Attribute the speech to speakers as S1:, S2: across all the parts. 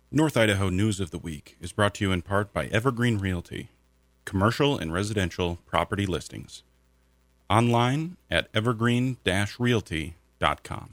S1: North Idaho News of the Week is brought to you in part by Evergreen Realty, commercial and residential property listings. Online at evergreen-realty.com.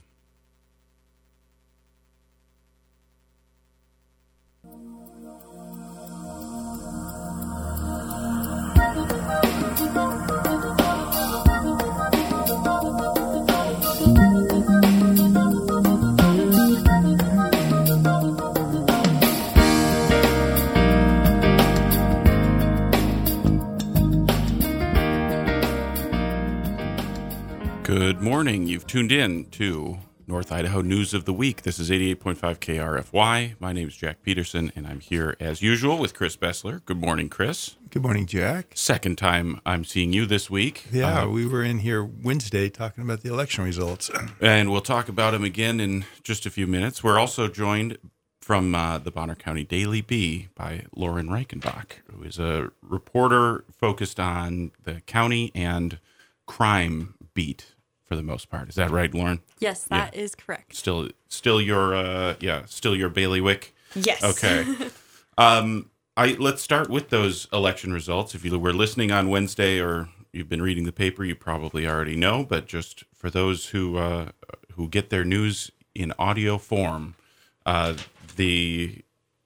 S1: Good morning. You've tuned in to North Idaho News of the Week. This is 88.5 KRFY. My name is Jack Peterson, and I'm here as usual with Chris Bessler. Good morning, Chris.
S2: Good morning, Jack.
S1: Second time I'm seeing you this week.
S2: Yeah, we were in here Wednesday talking about the election results.
S1: And we'll talk about them again in just a few minutes. We're also joined from the Bonner County Daily Bee by Lauren Reichenbach, who is a reporter focused on the county and crime beat for the most part. Is that right, Lauren?
S3: Yes, that is correct.
S1: Still your bailiwick?
S3: Yes.
S1: Okay. Let's start with those election results. If you were listening on Wednesday or you've been reading the paper, you probably already know, but just for those who get their news in audio form, the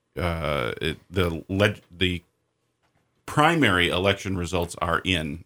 S1: primary election results are in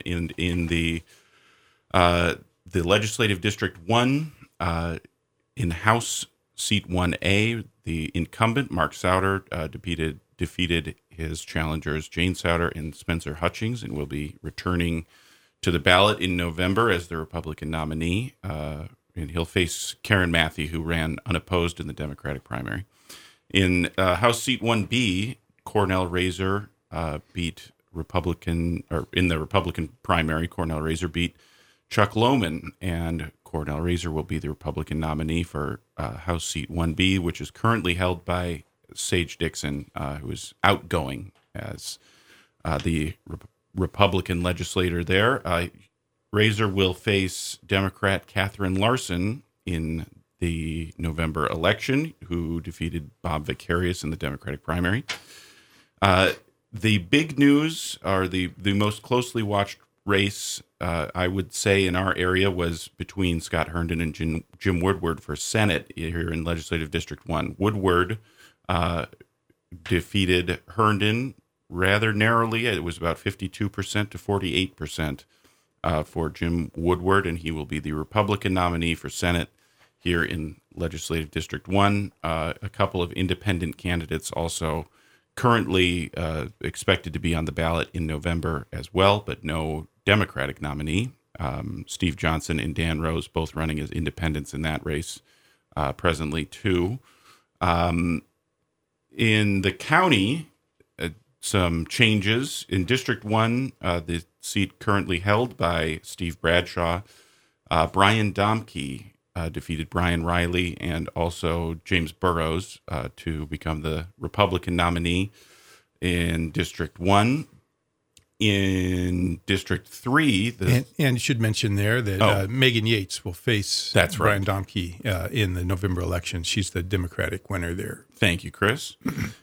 S1: the Legislative District 1, in House Seat 1A, the incumbent, Mark Souder, defeated his challengers, Jane Souder and Spencer Hutchings, and will be returning to the ballot in November as the Republican nominee. And he'll face Karen Matthey, who ran unopposed in the Democratic primary. In House Seat 1B, Cornell Razor beat Republican, or in the Republican primary, Cornell Razor beat Chuck Lohman, and Cornell Razor will be the Republican nominee for House Seat 1B, which is currently held by Sage Dixon, who is outgoing as the Republican legislator there. Razor will face Democrat Catherine Larson in the November election, who defeated Bob Vicarious in the Democratic primary. The big news, or the most closely watched race, I would say, in our area was between Scott Herndon and Jim Woodward for Senate here in Legislative District 1. Woodward defeated Herndon rather narrowly. It was about 52% to 48% for Jim Woodward, and he will be the Republican nominee for Senate here in Legislative District 1. A couple of independent candidates also currently expected to be on the ballot in November as well, but no Democratic nominee. Steve Johnson and Dan Rose both running as independents in that race presently too. In the county, some changes. In District 1, the seat currently held by Steve Bradshaw, Brian Domke defeated Brian Riley and also James Burrows to become the Republican nominee in District 1. In District 3...
S2: And you should mention there that Megan Yates will face Brian Domke in the November election. She's the Democratic winner there.
S1: Thank you, Chris.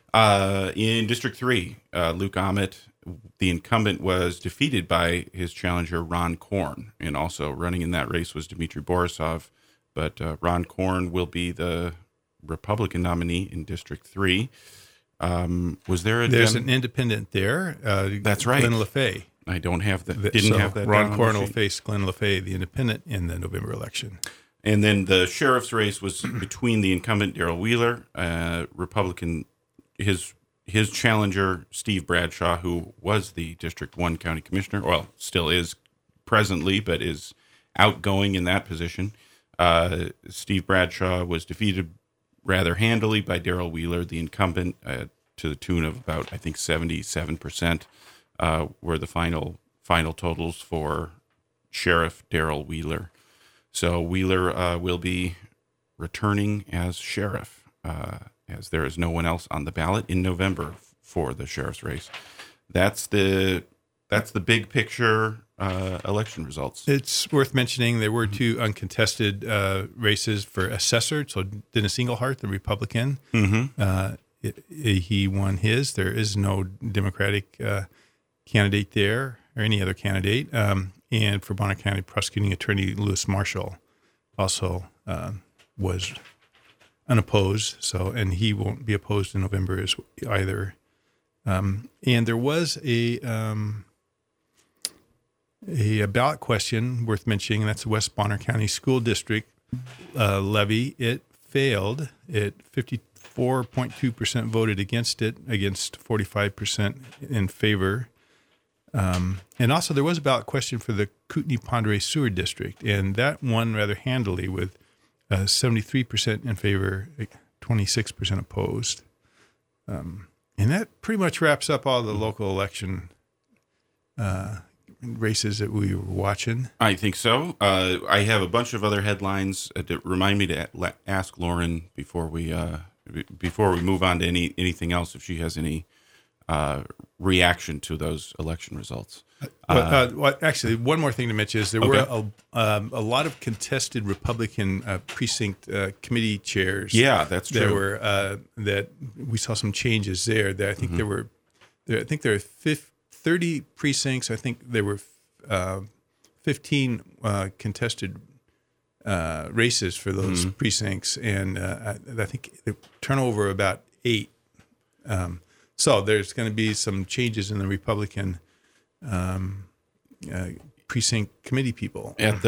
S1: In District 3, Luke Ahmet, the incumbent, was defeated by his challenger, Ron Korn. And also running in that race was Dmitry Borisov. But Ron Korn will be the Republican nominee in District 3. Was there
S2: There's an independent there.
S1: That's right.
S2: Glenn LaFay.
S1: I don't have that.
S2: Have that. Ron Korn will face Glenn LaFay, the independent, in the November election.
S1: And then the sheriff's race was between the incumbent Darrell Wheeler, Republican, his challenger Steve Bradshaw, who was the District 1 county commissioner, well, still is presently, but is outgoing in that position. Steve Bradshaw was defeated rather handily by Darrell Wheeler, the incumbent, to the tune of about, I think, 77% were the final totals for Sheriff Darrell Wheeler. So Wheeler will be returning as sheriff, as there is no one else on the ballot in November for the sheriff's race. That's the big picture election results.
S2: It's worth mentioning there were two uncontested races for assessor. So Dennis Engelhardt, the Republican, he won his. There is no Democratic candidate there or any other candidate. And for Bonner County Prosecuting Attorney Lewis Marshall also was unopposed. So, and he won't be opposed in November either. And there was a ballot question worth mentioning, and that's the West Bonner County School District levy. It failed. 54.2% voted against it, against 45% in favor. And also there was a ballot question for the Kootenai-Pend Oreille Sewer District, and that won rather handily with 73% in favor, 26% opposed. And that pretty much wraps up all the local election races that we were watching.
S1: I think so. I have a bunch of other headlines that remind me to ask Lauren before we move on to anything else, if she has any reaction to those election results.
S2: Actually, one more thing to mention is there were a lot of contested Republican precinct committee chairs.
S1: Yeah, that's true.
S2: There were that we saw some changes there. That I think there were 30 precincts. I think there were 15 contested races for those precincts, and I think the turnover about 8. So there's going to be some changes in the Republican precinct committee people
S1: at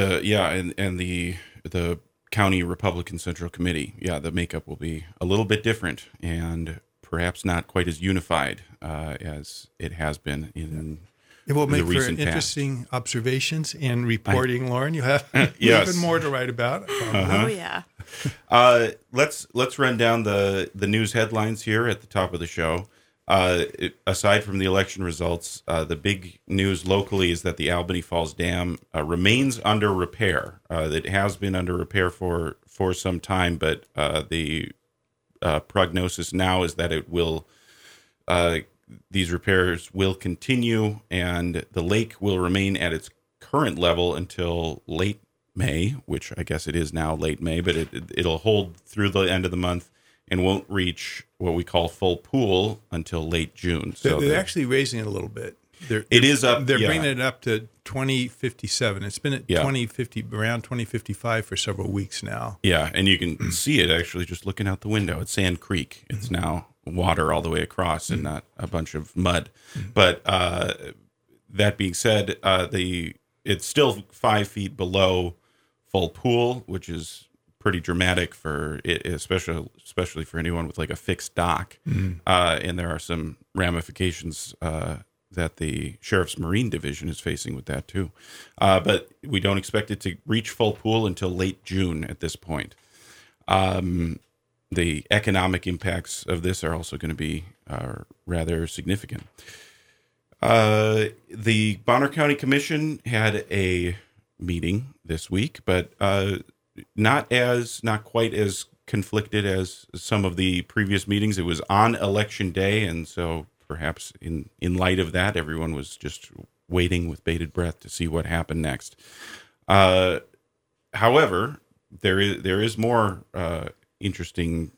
S1: the county Republican Central Committee. Yeah, the makeup will be a little bit different and perhaps not quite as unified as it has been in.
S2: It will make
S1: for
S2: interesting observations and reporting, Lauren. You have
S1: yes.
S2: even more to write about.
S3: Oh yeah.
S1: Let's run down the news headlines here at the top of the show. Aside from the election results, the big news locally is that the Albany Falls Dam remains under repair. It has been under repair for some time, but the prognosis now is that it will. These repairs will continue, and the lake will remain at its current level until late May, which I guess it is now late May, but it'll hold through the end of the month and won't reach what we call full pool until late June. So
S2: they're actually raising it a little bit.
S1: It is up.
S2: They're bringing it up to 2057. It's been at 2050, around 2055 for several weeks now.
S1: Yeah, and you can see it actually just looking out the window. It's Sand Creek. It's now water all the way across and not a bunch of mud. But that being said, it's still 5 feet below full pool, which is pretty dramatic for it, especially for anyone with like a fixed dock. And there are some ramifications that the Sheriff's Marine Division is facing with that too. But we don't expect it to reach full pool until late June at this point. The economic impacts of this are also going to be rather significant. The Bonner County Commission had a meeting this week, but not quite as conflicted as some of the previous meetings. It was on Election Day, and so perhaps in light of that, everyone was just waiting with bated breath to see what happened next. However, there is more interesting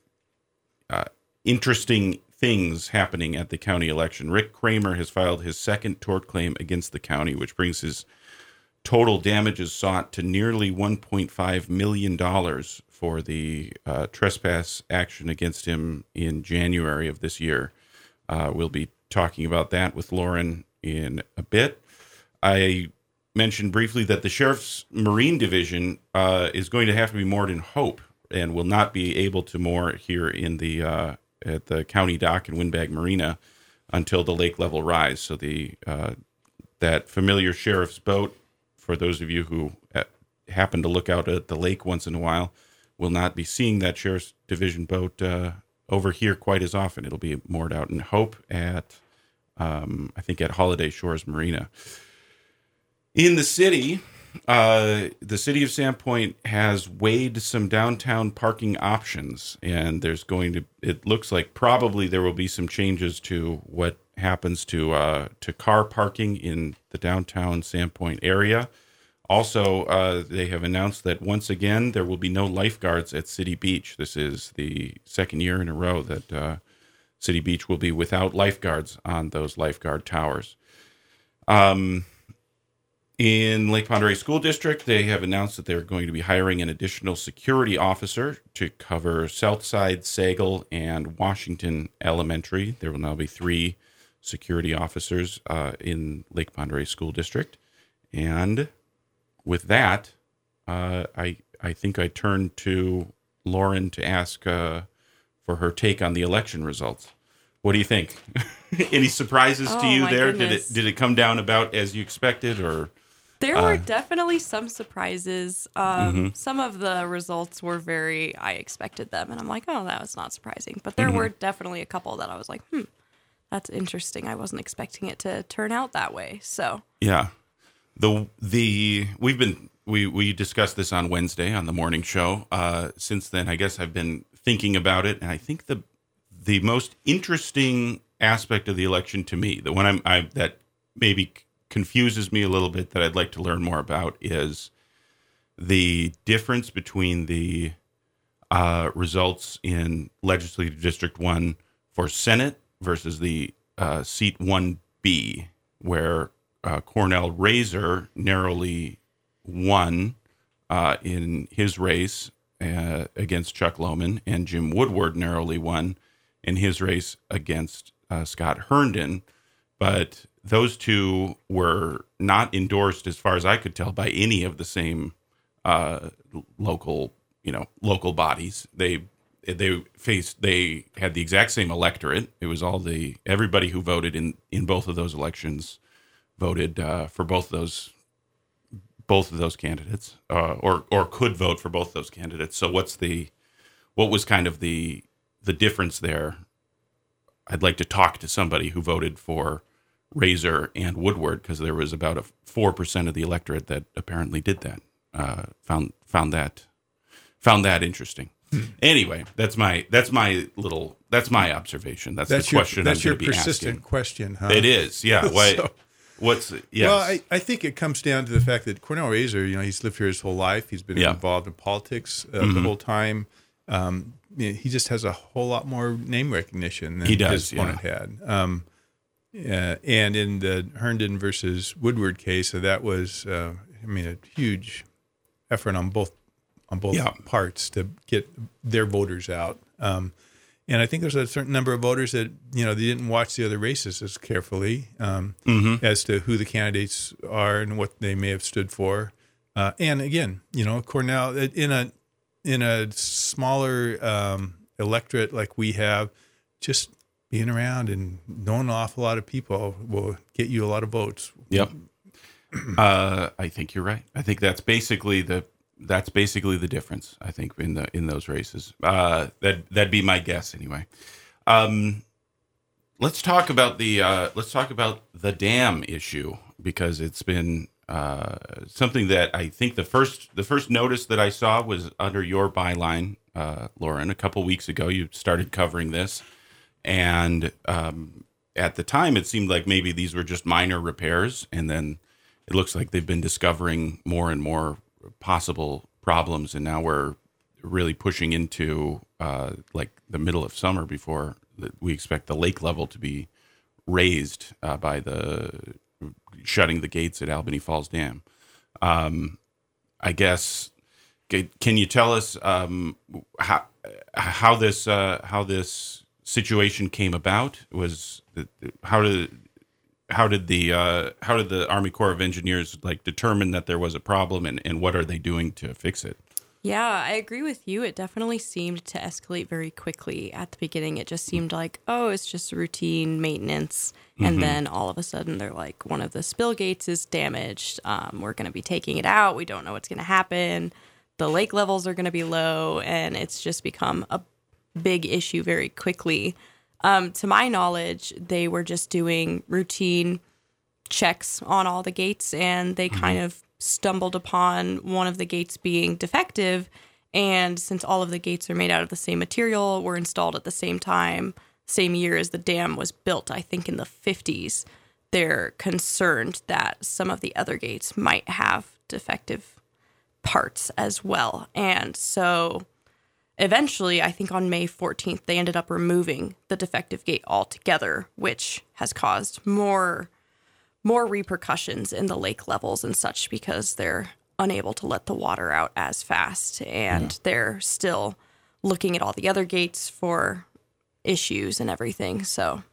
S1: things happening at the county election. Rick Kramer has filed his second tort claim against the county, which brings his total damages sought to nearly $1.5 million for the trespass action against him in January of this year. We'll be talking about that with Lauren in a bit. I mentioned briefly that the Sheriff's Marine Division is going to have to be moored in Hope and will not be able to moor here in the at the county dock in Windbag Marina until the lake level rise. So that familiar sheriff's boat, for those of you who happen to look out at the lake once in a while, will not be seeing that Sheriff's Division boat over here quite as often. It'll be moored out in Hope at, I think, at Holiday Shores Marina. In the city of Sandpoint has weighed some downtown parking options, and it looks like probably there will be some changes to what happens to car parking in the downtown Sandpoint area. Also, they have announced that once again there will be no lifeguards at City Beach. This is the second year in a row that City Beach will be without lifeguards on those lifeguard towers. In Lake Pend Oreille School District, they have announced that they're going to be hiring an additional security officer to cover Southside, Sagal, and Washington Elementary. There will now be 3 security officers in Lake Pend Oreille School District. And with that, I think I turn to Lauren to ask for her take on the election results. What do you think? Any surprises to you there?
S3: Goodness.
S1: Did it come down about as you expected, or?
S3: There were definitely some surprises. Some of the results were I expected them, and I'm like, oh, that was not surprising. But there were definitely a couple that I was like, that's interesting. I wasn't expecting it to turn out that way. So
S1: Yeah. We discussed this on Wednesday on the morning show. Since then, I guess I've been thinking about it, and I think the most interesting aspect of the election to me, the one that maybe confuses me a little bit, that I'd like to learn more about, is the difference between the results in Legislative District 1 for Senate versus the Seat 1B, where Cornell Razor narrowly won in his race against Chuck Lohman, and Jim Woodward narrowly won in his race against Scott Herndon. But those two were not endorsed, as far as I could tell, by any of the same local bodies. They had the exact same electorate. It was everybody who voted in both of those elections voted for both of those candidates, or could vote for both of those candidates. So what was kind of the difference there? I'd like to talk to somebody who voted for Razor and Woodward, because there was about 4% of the electorate that apparently did that. Found that interesting. Anyway, that's my observation. That's the question.
S2: That's
S1: I'm
S2: your
S1: gonna be
S2: persistent
S1: asking.
S2: question, huh?
S1: It is, yeah. Why?
S2: So-
S1: Yes.
S2: Well, I think it comes down to the fact that Cornell Razor, he's lived here his whole life. He's been involved in politics the whole time. He just has a whole lot more name recognition than his opponent had. And in the Herndon versus Woodward case, so that was, a huge effort on both parts to get their voters out. And I think there's a certain number of voters that, they didn't watch the other races as carefully as to who the candidates are and what they may have stood for. And again, Cornell, in a smaller electorate like we have, just being around and knowing an awful lot of people will get you a lot of votes.
S1: Yep. I think you're right. I think that's basically the difference, I think, in those races. That'd be my guess anyway. Let's talk about the dam issue, because it's been something that I think the first notice that I saw was under your byline, Lauren. A couple weeks ago, you started covering this, and at the time, it seemed like maybe these were just minor repairs, and then it looks like they've been discovering more and more possible problems, and now we're really pushing into like the middle of summer before we expect the lake level to be raised by the shutting the gates at Albany Falls Dam. I guess, can you tell us how this situation came about? How did the Army Corps of Engineers determine that there was a problem, and what are they doing to fix it?
S3: Yeah, I agree with you. It definitely seemed to escalate very quickly. At the beginning, it just seemed like, it's just routine maintenance. And then all of a sudden, they're like, one of the spill gates is damaged. We're going to be taking it out. We don't know what's going to happen. The lake levels are going to be low. And it's just become a big issue very quickly. To my knowledge, they were just doing routine checks on all the gates, and they kind of stumbled upon one of the gates being defective. And since all of the gates are made out of the same material, were installed at the same time, same year as the dam was built, I think in the 50s, they're concerned that some of the other gates might have defective parts as well. And so eventually, I think on May 14th, they ended up removing the defective gate altogether, which has caused more repercussions in the lake levels and such because they're unable to let the water out as fast, and they're still looking at all the other gates for issues and everything. So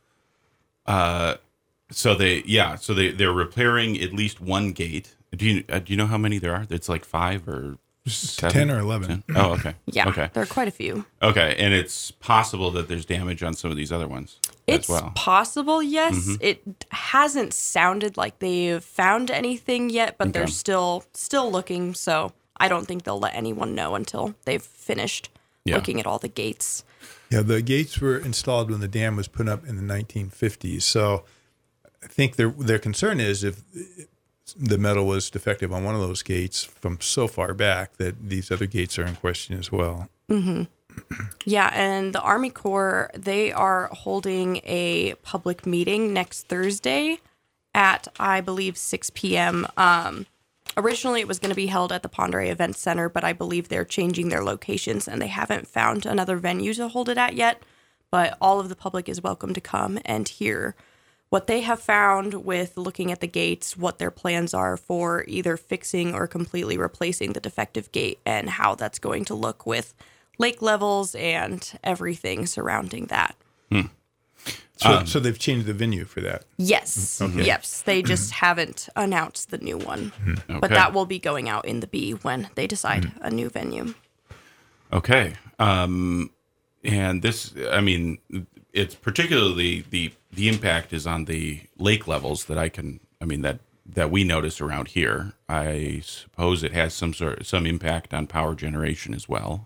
S1: they're repairing at least one gate. Do you know how many there are? It's like 5 or 7?
S2: 10 or 11.
S1: 10? Oh, okay.
S3: yeah,
S1: Okay.
S3: there are quite a few.
S1: Okay, and it's possible that there's damage on some of these other ones
S3: It's
S1: as well.
S3: possible, yes. It hasn't sounded like they've found anything yet, but they're still looking. So I don't think they'll let anyone know until they've finished looking at all the gates.
S2: Yeah, the gates were installed when the dam was put up in the 1950s. So I think their concern is if the metal was defective on one of those gates from so far back that these other gates are in question as well.
S3: Mm-hmm. Yeah, and the Army Corps, they are holding a public meeting next Thursday at, I believe, 6 p.m. Originally, it was going to be held at the Pend Oreille Event Center, but I believe they're changing their locations, and they haven't found another venue to hold it at yet. But all of the public is welcome to come and hear what they have found with looking at the gates, what their plans are for either fixing or completely replacing the defective gate, and how that's going to look with lake levels and everything surrounding that.
S2: So they've changed the venue for that.
S3: Yes.
S2: Okay.
S3: Yes. They just haven't announced the new one.
S1: Okay.
S3: But that will be going out in the B when they decide a new venue.
S1: Okay. And this, I mean, it's particularly the impact is on the lake levels that we notice around here. I suppose it has some impact on power generation as well.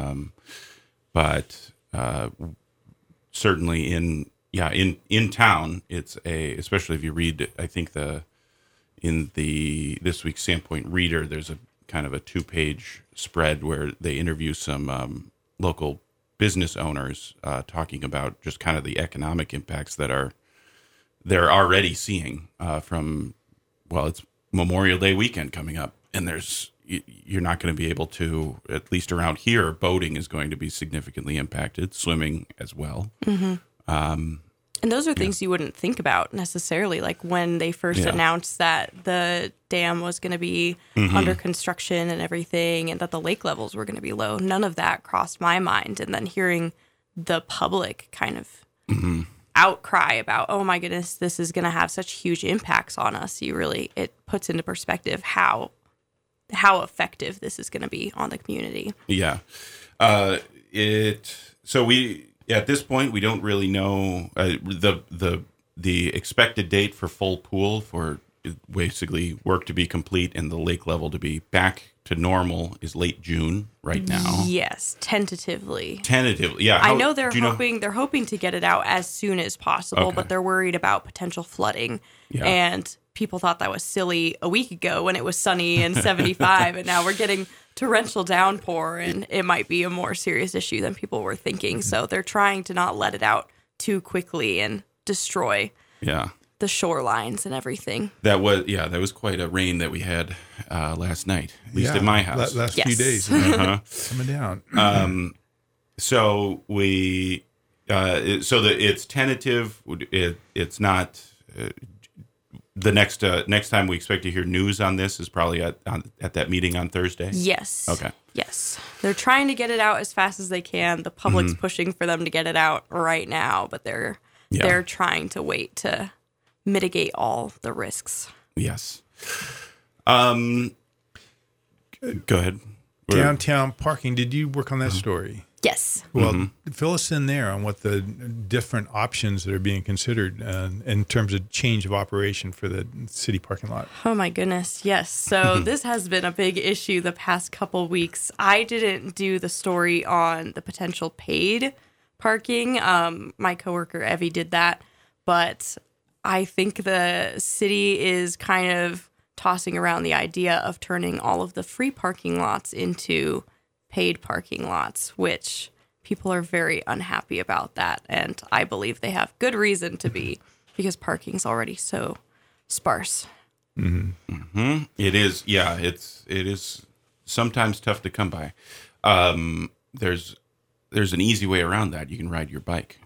S1: But certainly in town, it's especially if you read, I think in this week's Sandpoint Reader, there's a kind of a 2-page spread where they interview some local business owners talking about just kind of the economic impacts that they're already seeing from, it's Memorial Day weekend coming up, and you're not going to be able to, at least around here, boating is going to be significantly impacted, swimming as well.
S3: Mm-hmm. And those are things you wouldn't think about necessarily, like when they first announced that the dam was going to be under construction and everything, and that the lake levels were going to be low. None of that crossed my mind. And then hearing the public kind of outcry about, oh my goodness, this is going to have such huge impacts on us. It puts into perspective how effective this is going to be on the community.
S1: Yeah. At this point, we don't really know the expected date for full pool for basically work to be complete and the lake level to be back to normal is late June right now.
S3: Yes, tentatively.
S1: Yeah.
S3: I know they're hoping to get it out as soon as possible, but they're worried about potential flooding. Yeah. And people thought that was silly a week ago when it was sunny and 75, and now we're getting torrential downpour, and it might be a more serious issue than people were thinking. So they're trying to not let it out too quickly and destroy the shorelines and everything.
S1: That was quite a rain that we had last night, at least at my house.
S2: Last few days. Coming down.
S1: So it's tentative. It's not... The next time we expect to hear news on this is probably at that meeting on Thursday?
S3: Yes.
S1: Okay.
S3: Yes. They're trying to get it out as fast as they can. The public's pushing for them to get it out right now, but they're trying to wait to mitigate all the risks.
S1: Yes. Go ahead.
S2: Downtown parking. Did you work on that story?
S3: Yes.
S2: Well, fill us in there on what the different options that are being considered in terms of change of operation for the city parking lot.
S3: Oh, my goodness. Yes. So this has been a big issue the past couple weeks. I didn't do the story on the potential paid parking. My coworker, Evie, did that. But I think the city is kind of tossing around the idea of turning all of the free parking lots into paid parking lots, which people are very unhappy about that. And I believe they have good reason to be, because parking's already so sparse.
S1: It is. Yeah, it is sometimes tough to come by. There's there's an easy way around that. You can ride your bike.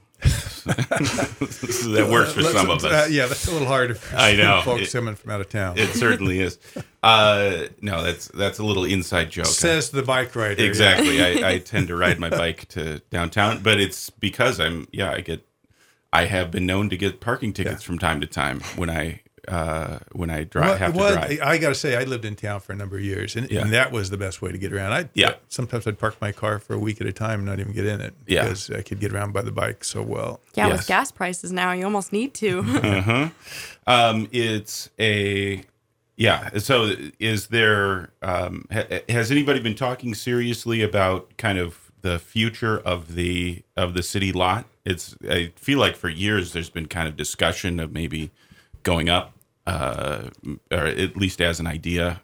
S1: That works for some of us.
S2: Yeah, that's a little harder for
S1: I know.
S2: folks coming from out of town.
S1: It certainly is. No, that's a little inside joke.
S2: Says the bike rider.
S1: Exactly. I tend to ride my bike to downtown, but it's because I have been known to get parking tickets from time to time when I have to drive.
S2: I got to say, I lived in town for a number of years, and that was the best way to get around. Sometimes I'd park my car for a week at a time and not even get in it because I could get around by the bike so well.
S3: Yeah, with gas prices now, you almost need to.
S1: So is there, has anybody been talking seriously about kind of the future of the city lot? I feel like for years there's been kind of discussion of maybe going up, or at least as an idea,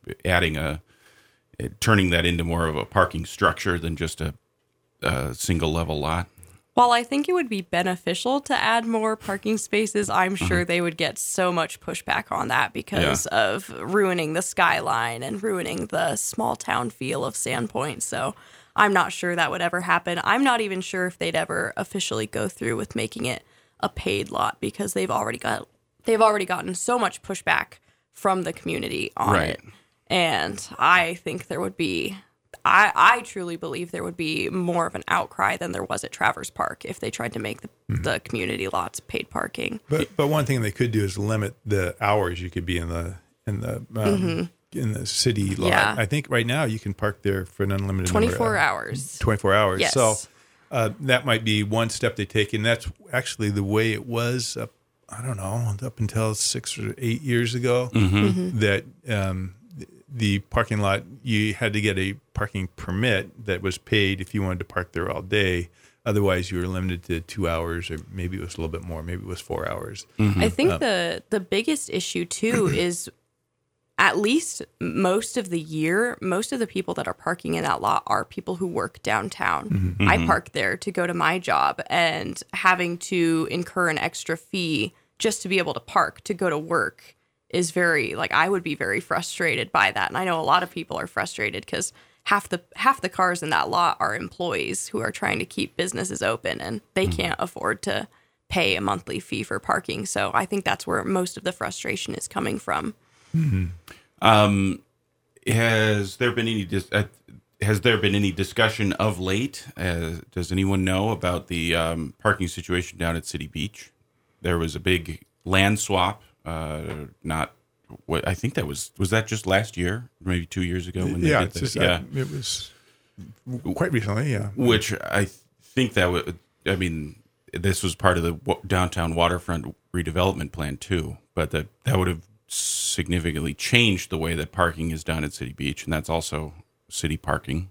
S1: turning that into more of a parking structure than just a single level lot.
S3: While I think it would be beneficial to add more parking spaces, I'm sure they would get so much pushback on that because of ruining the skyline and ruining the small town feel of Sandpoint. So I'm not sure that would ever happen. I'm not even sure if they'd ever officially go through with making it a paid lot because they've already gotten so much pushback from the community on it. And I think there would be, I truly believe there would be more of an outcry than there was at Travers Park if they tried to make the community lots paid parking.
S2: But one thing they could do is limit the hours you could be in the city lot.
S3: Yeah.
S2: I think right now you can park there for an unlimited
S3: 24 hours.
S2: 24 hours.
S3: Yes.
S2: So that might be one step they take, and that's actually the way it was up until 6 or 8 years ago, that the parking lot, you had to get a parking permit that was paid if you wanted to park there all day. Otherwise, you were limited to 2 hours, or maybe it was a little bit more. Maybe it was 4 hours.
S3: I think the biggest issue, too, is at least most of the year, most of the people that are parking in that lot are people who work downtown. I park there to go to my job, and having to incur an extra fee just to be able to park to go to work is I would be very frustrated by that. And I know a lot of people are frustrated because half the cars in that lot are employees who are trying to keep businesses open, and they can't afford to pay a monthly fee for parking. So I think that's where most of the frustration is coming from.
S1: Has there been any discussion of late? Does anyone know about the parking situation down at City Beach? There was a big land swap. I think that was that just last year, maybe 2 years ago when they did this.
S2: It was quite recently. Yeah,
S1: which I think this was part of the downtown waterfront redevelopment plan too. But that would have significantly changed the way that parking is done at City Beach, and that's also city parking.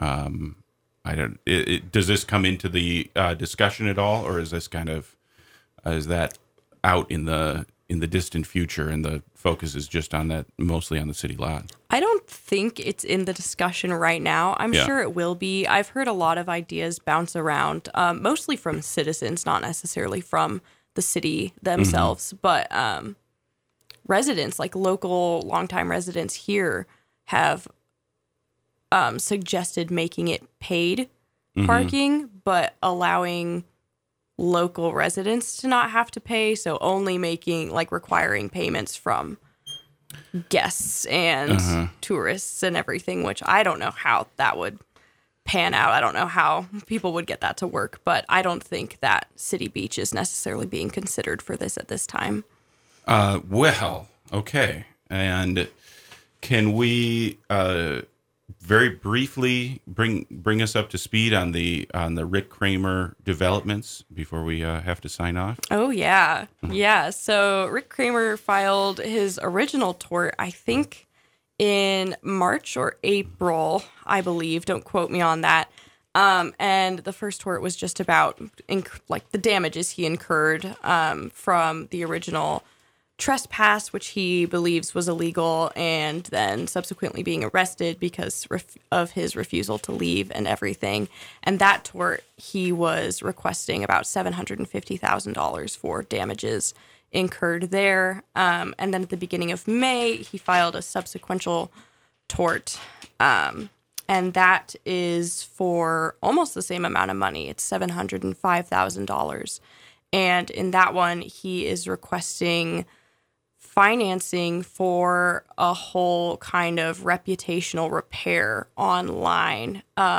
S1: Does this come into the discussion at all, or is this kind of is that out in the distant future, and the focus is just on that, mostly on the city lot?
S3: I don't think it's in the discussion right now. I'm sure it will be. I've heard a lot of ideas bounce around, mostly from citizens, not necessarily from the city themselves, but residents, like local longtime residents here, have suggested making it paid parking, but allowing local residents to not have to pay, so only requiring payments from guests and tourists and everything, which I don't know how that would pan out. I don't know how people would get that to work, but I don't think that City Beach is necessarily being considered for this at this time.
S1: Well, okay. And can we very briefly bring us up to speed on the Rick Kramer developments before we have to sign off?
S3: Oh, yeah. Yeah. So Rick Kramer filed his original tort, I think, in March or April, I believe. Don't quote me on that. And the first tort was just about the damages he incurred from the original trespass, which he believes was illegal, and then subsequently being arrested because of his refusal to leave and everything. And that tort, he was requesting about $750,000 for damages incurred there. And then at the beginning of May, he filed a subsequential tort And that is for almost the same amount of money. It's $705,000. And in that one, he is requesting financing for a whole kind of reputational repair online.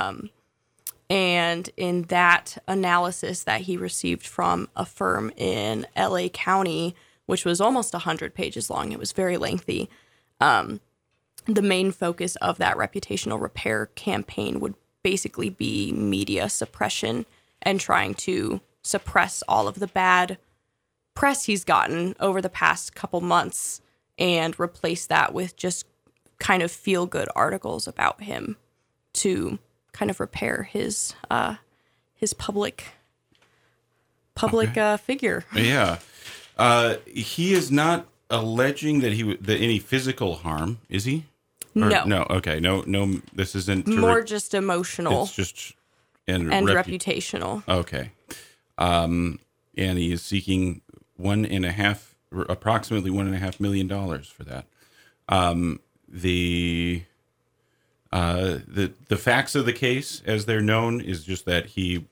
S3: And in that analysis that he received from a firm in LA County, which was almost 100 pages long, it was very lengthy, the main focus of that reputational repair campaign would basically be media suppression and trying to suppress all of the bad press he's gotten over the past couple months and replace that with just kind of feel-good articles about him to kind of repair his public figure.
S1: Yeah. He is not alleging that that any physical harm, is he?
S3: No.
S1: No. Okay. No. This isn't
S3: more just emotional.
S1: It's just
S3: and reputational.
S1: Okay. And he is seeking approximately $1.5 million for that. The facts of the case, as they're known, is just that he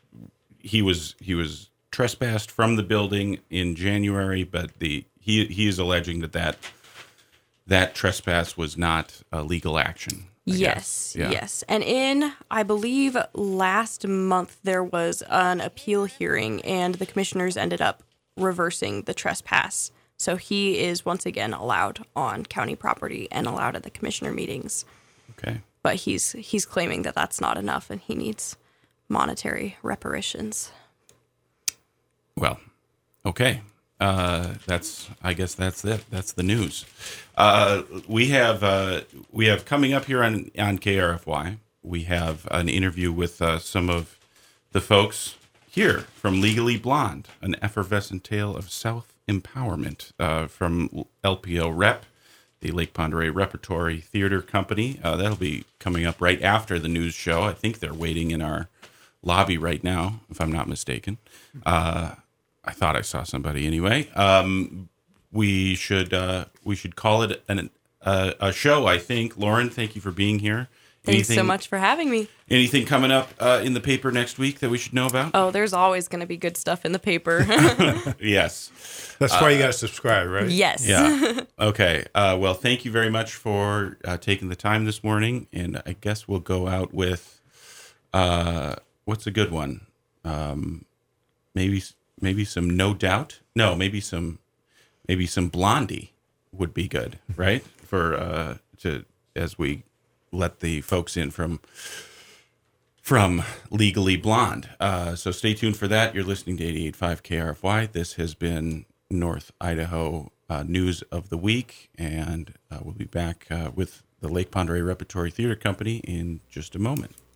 S1: was trespassed from the building in January, but he is alleging that trespass was not a legal action.
S3: Yes. And I believe last month there was an appeal hearing and the commissioners ended up reversing the trespass. So he is once again allowed on county property and allowed at the commissioner meetings.
S1: Okay.
S3: But he's claiming that that's not enough and he needs monetary reparations.
S1: Well, okay. I guess that's it. That's the news. We have coming up here on KRFY. We have an interview with some of the folks here from Legally Blonde, an effervescent tale of South empowerment from LPO Rep, the Lake Pend Oreille Repertory Theater Company. That'll be coming up right after the news show. I think they're waiting in our lobby right now, if I'm not mistaken. I thought I saw somebody anyway. We should call it a show, I think. Lauren, thank you for being here.
S3: Thanks so much for having me.
S1: Anything coming up in the paper next week that we should know about?
S3: Oh, there's always going to be good stuff in the paper.
S1: Yes.
S2: That's why you got to subscribe, right?
S3: Yes.
S1: Yeah. Okay. Well, thank you very much for taking the time this morning. And I guess we'll go out with what's a good one? Maybe some No Doubt. No, maybe some Blondie would be good, right? For as we let the folks in from Legally Blonde. So stay tuned for that. You're listening to 88.5 KRFY. This has been North Idaho News of the Week, and we'll be back with the Lake Pend Oreille Repertory Theater Company in just a moment.